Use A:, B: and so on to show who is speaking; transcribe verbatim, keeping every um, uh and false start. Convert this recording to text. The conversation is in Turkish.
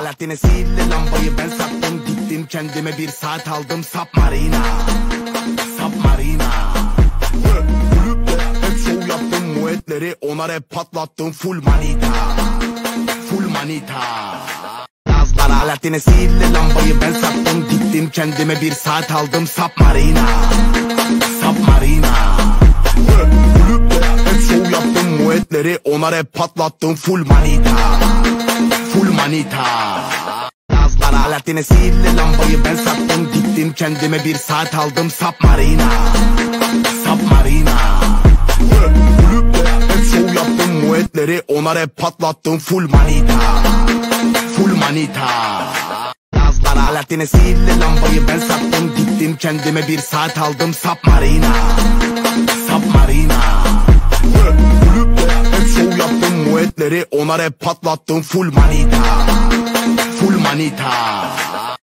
A: Alaaddin'e sihirli lambayı ben sattım, diktim kendime bir saat aldım. Submarina, Submarina. Hep show yaptım, muetleri ona rap patlattım. Full manita, full manita. Yazlara Alaaddin'e sihirli lambayı ben sattım, diktim kendime bir saat aldım. Submarina, Submarina. Hep show yaptım, muetleri ona rap patlattım. Full manita, full manita. Yazlara Alaaddin'e sihirli lambayı ben sattım, diktim kendime bir saat aldım. Submarina, Submarina. Hep show yaptım, muetleri ona rap patlattım. Full manita, full manita. Yazlara Alaaddin'e sihirli lambayı ben sattım, diktim kendime bir saat aldım. Submarina, Submarina. Hep show yaptım, muetleri ona rap patlattım. Full manita, full manita.